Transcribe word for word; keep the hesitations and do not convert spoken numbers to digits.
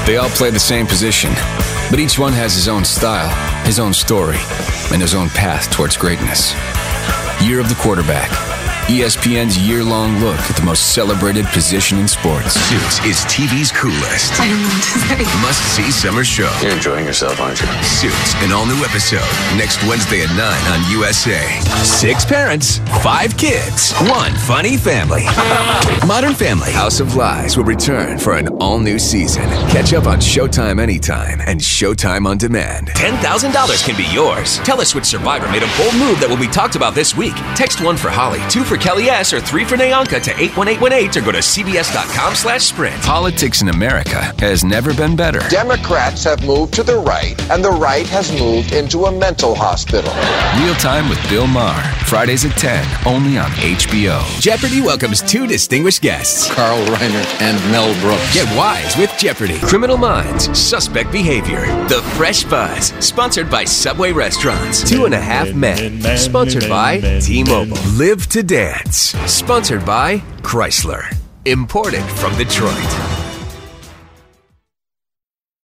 They all play the same position, but each one has his own style, his own story, and his own path towards greatness. Year of the Quarterback. E S P N's year-long look at the most celebrated position in sports. Suits is T V's coolest. I don't know what to say. Must-see summer show. You're enjoying yourself, aren't you? Suits, an all-new episode, next Wednesday at nine on U S A. Six parents, five kids, one funny family. Modern Family, House of Lies will return for an all-new season. Catch up on Showtime anytime and Showtime on demand. ten thousand dollars can be yours. Tell us which survivor made a bold move that will be talked about this week. Text one for Holly, two for Kelly S, or three for Nayanka to eight one eight one eight or go to cbs.com slash sprint. Politics in America has never been better. Democrats have moved to the right, and the right has moved into a mental hospital. Real Time with Bill Maher, Fridays at ten, only on H B O. Jeopardy welcomes two distinguished guests. Carl Reiner and Mel Brooks. Get wise with Jeopardy! Criminal Minds, Suspect Behavior. The Fresh Buzz, sponsored by Subway Restaurants. Two and a Half Men, sponsored by T-Mobile. Live to Dance, sponsored by Chrysler. Imported from Detroit.